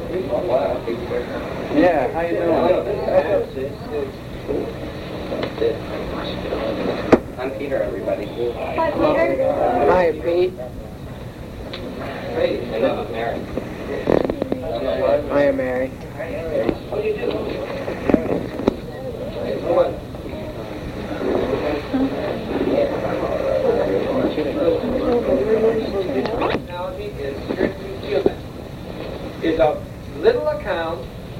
Yeah, how you doing? I'm Peter, everybody. Hi, Peter. Hi, Pete. Great, and I'm Mary. I am Mary. What do you do? Personality is strictly human. Is of little account.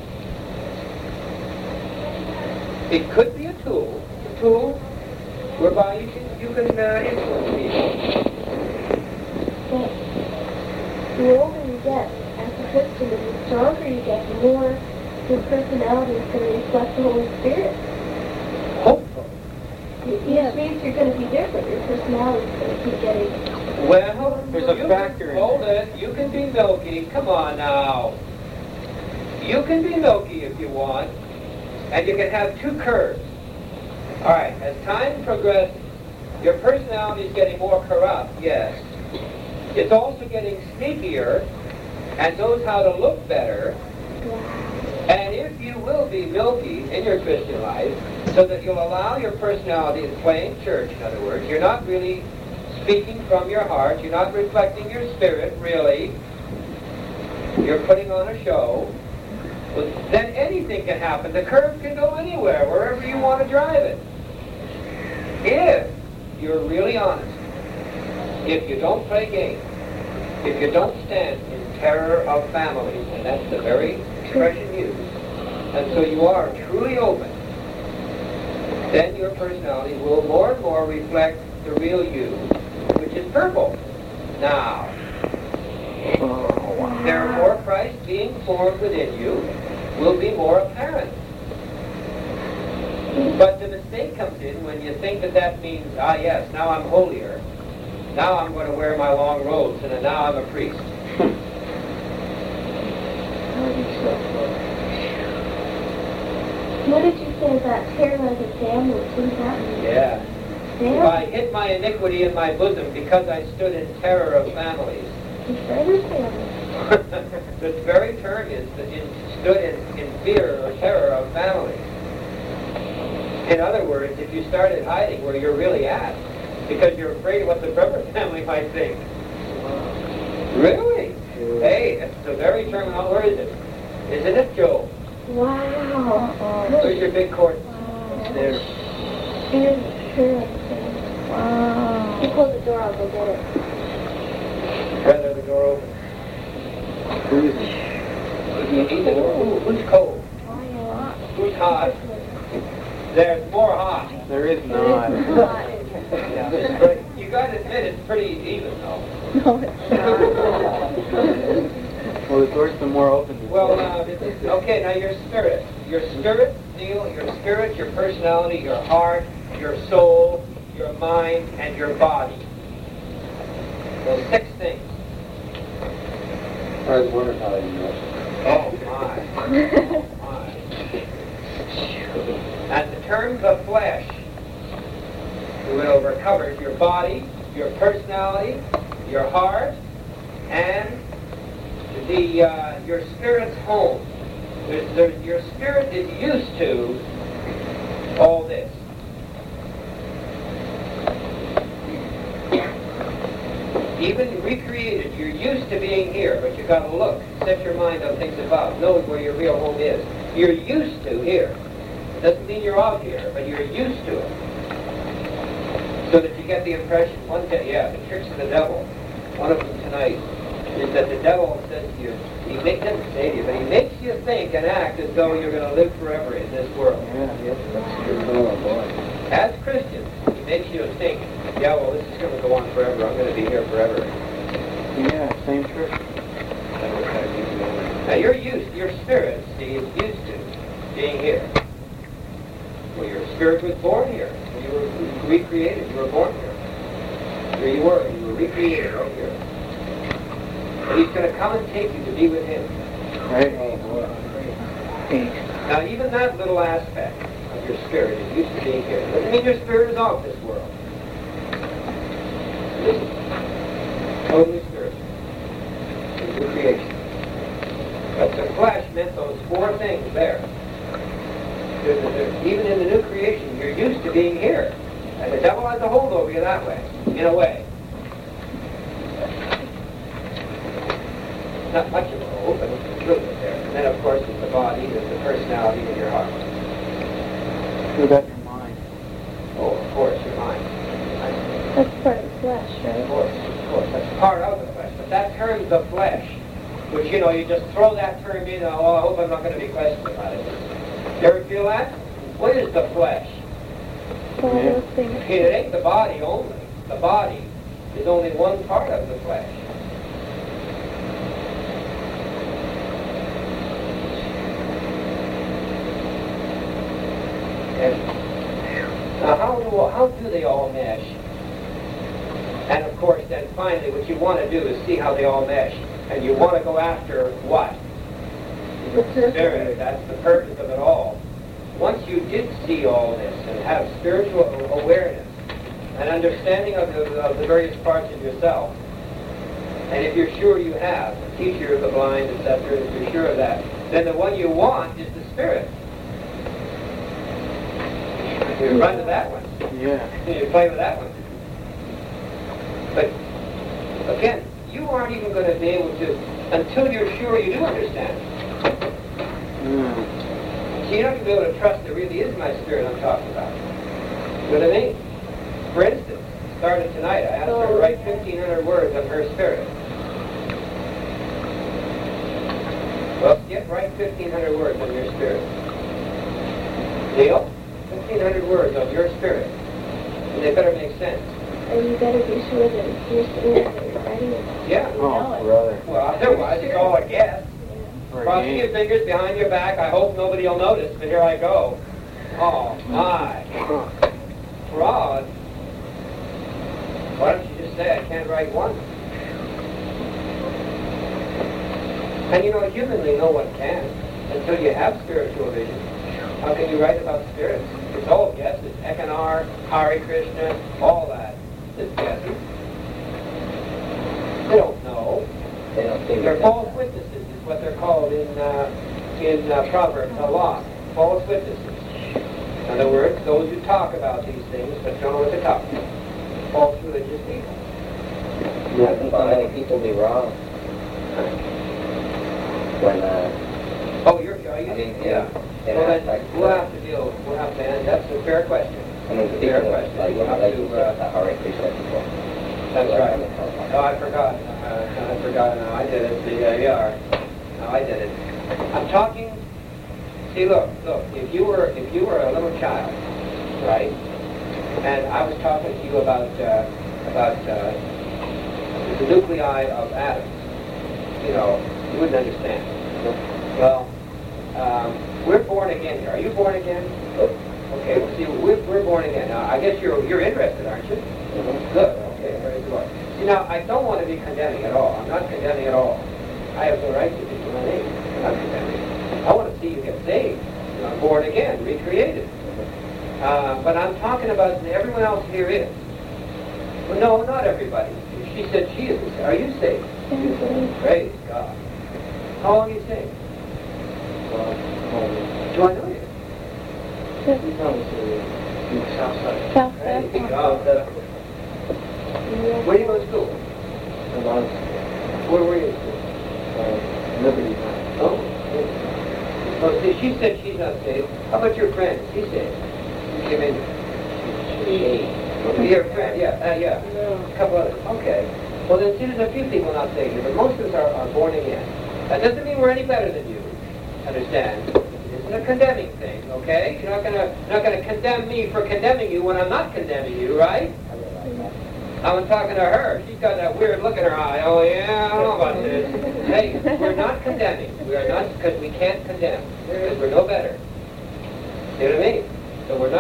It could be a tool whereby you can influence people. But the older you get as a Christian, and the stronger you get, the more your personality is going to reflect the Holy Spirit. Hopefully. Which means you're going to be different. Your personality is going to keep getting... Well, there's a factor in hold it. You can be milky. Come on now. You can be milky if you want. And you can have two curves. All right, as time progresses, your personality is getting more corrupt, yes. It's also getting sneakier and knows how to look better. And if you will be milky in your Christian life, so that you'll allow your personality to play in church, in other words, you're not really speaking from your heart, you're not reflecting your spirit, really. You're putting on a show. Well, then anything can happen. The curve can go anywhere, wherever you want to drive it. If you're really honest, if you don't play games, if you don't stand in terror of families, and that's the very expression used, and so you are truly open, then your personality will more and more reflect the real you, which is purple. Now, therefore Christ being formed within you will be more apparent. But the mistake comes in when you think that means, yes, now I'm holier. Now I'm going to wear my long robes, and now I'm a priest. What did you say about terrorizing families? What does that mean? Yeah. Families? I hid my iniquity in my bosom because I stood in terror of families. Defenders families. The very term is that it stood in fear or terror of families. In other words, if you started hiding where you're really at, because you're afraid of what the Bremer family might think. Really? Hey, that's the very term. Where is it? Isn't it, Joe? Wow. Where's your big court? Wow. There. Wow. You close the door, I'll go get it. Rather the door open. You need the door. Ooh, who's cold? Who's hot? There's more hot. There is not. But you got to admit it's pretty even, though. No, it's not. Well, the door's been more open. Well, okay, now your spirit, Neil, your spirit, your personality, your heart, your soul, your mind, and your body. Those 6 things. I was wondering how you know. Oh, my. Oh, my. And the term the flesh, we went over, covers your body, your personality, your heart, and your spirit's home. Your spirit is used to all this. Even recreated, you're used to being here, but you've got to look, set your mind on things above, know where your real home is. You're used to here. Doesn't mean you're out here, but you're used to it. So that you get the impression, the tricks of the devil, one of them tonight, is that the devil says to you, doesn't say to you, but he makes you think and act as though you're going to live forever in this world. Yeah, yes, that's true. Oh, boy. As Christians, he makes you think, well, this is going to go on forever, I'm going to be here forever. Yeah, same church. Now your spirit, see, is used to being here. Well, your spirit was born here. You were recreated. You were born here. Here you were. You were recreated right here. And he's going to come and take you to be with him. Right. Now, even that little aspect of your spirit is used to being here. Doesn't mean your spirit is off this world. It isn't. Totally spiritual. It's a creation. But the flesh meant those four things there. Even in the new creation, you're used to being here. And the devil has a hold over you that way, in a way. Not much of a hold, but it's the truth there. And then, of course, it's the body, there's the personality in your heart. What about your mind? Oh, of course, your mind. That's part of the flesh, right? Of course, that's part of the flesh. But that term, the flesh, which, you just throw that term in, oh, I hope I'm not going to be questioned about it. You ever feel that? What is the flesh? All those things. It ain't the body only. The body is only one part of the flesh. Now, how do they all mesh? And of course, then finally, what you want to do is see how they all mesh. And you want to go after what? The Spirit. That's the purpose of it all. Once you did see all this and have spiritual awareness and understanding of the various parts of yourself, and if you're sure you have, the teacher of the blind, etc., if you're sure of that, then the one you want is the Spirit. You run to that one. Yeah. You play with that one. But, again, you aren't even going to be able to, until you're sure you do understand. So you're not going to be able to trust it really is my Spirit I'm talking about. You know what I mean? For instance, started tonight, I asked her to write 1,500 words on her Spirit. Well, write 1,500 words on your Spirit. Neil? 1,500 words of your Spirit. And they better make sense. And you better be sure that you're sitting there that you're writing it. Yeah. Oh, brother. Well, otherwise it's all a guess. For a Crossing your game. fingers behind your back. I hope nobody will notice, but here I go. Oh, my. Fraud. Why don't you just say I can't write one? And humanly no one can until you have spiritual vision. How can you write about spirits? It's all guesses. Ekanar, Hare Krishna, all that. It's guesses. They don't know. They don't see They're false witnesses is what they're called in Proverbs a lot. False witnesses. In other words, those who talk about these things but don't know what they're talking about. False religious people. Yeah, but many people be wrong. When, Oh, are you? I mean, Yeah. in Well, then, aspects we'll have to end. That's a fair question. I mean, Fair speaking of, question. like, We'll have relationships to, that Hare Krishna people. That's Like, right. I mean, No, I forgot. I forgot. No, I did it. See, there you are. No, I did it. I'm talking. See, look. If you were a little child, right? And I was talking to you about the nuclei of atoms. You wouldn't understand. Well, we're born again here. Are you born again? Okay. Well, see, we're born again. Now, I guess you're interested, aren't you? Good. Okay. Very good. See, now, I don't want to be condemning at all. I'm not condemning at all. I have the right to be condemning. I'm not condemning. I want to see you get saved. Born again, recreated. But I'm talking about everyone else here is. Well, no, not everybody. She said she is. Are you saved? Praise God. How long are you saved? Do I know you? He's on the south side. South Praise South. God. Where do you go to school? Where were you in school? Liberty. Oh? Well, see, she said she's not saved. How about your friend? She's saved. You mean? Your friend, yeah. A couple others. Okay. Well, then, see, there's a few people not saved here, but most of us are born again. That doesn't mean we're any better than you. Understand? It isn't a condemning thing, okay? You're not gonna condemn me for condemning you when I'm not condemning you, right? I'm talking to her. She's got that weird look in her eye. Oh, yeah, I don't know about this. Hey, we're not condemning. We are not, because we can't condemn. Because we're no better. You know what I mean? So we're not.